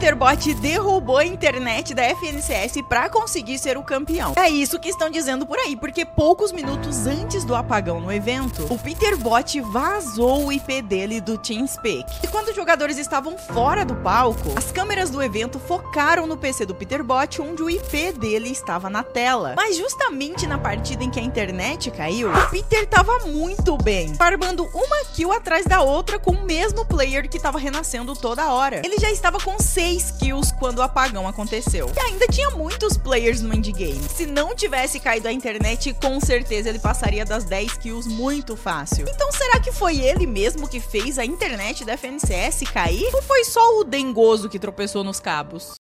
Peterbot derrubou a internet da FNCS pra conseguir ser o campeão. É isso que estão dizendo por aí, porque poucos minutos antes do apagão no evento, o Peterbot vazou o IP dele do TeamSpeak. E quando os jogadores estavam fora do palco, as câmeras do evento focaram no PC do Peterbot, onde o IP dele estava na tela. Mas justamente na partida em que a internet caiu, o Peter tava muito bem, farmando uma kill atrás da outra com o mesmo player que tava renascendo toda hora. Ele já estava com 6 kills quando o apagão aconteceu. E ainda tinha muitos players no endgame. Se não tivesse caído a internet, com certeza ele passaria das 10 kills muito fácil. Então será que foi ele mesmo que fez a internet da FNCS cair? Ou foi só o dengoso que tropeçou nos cabos?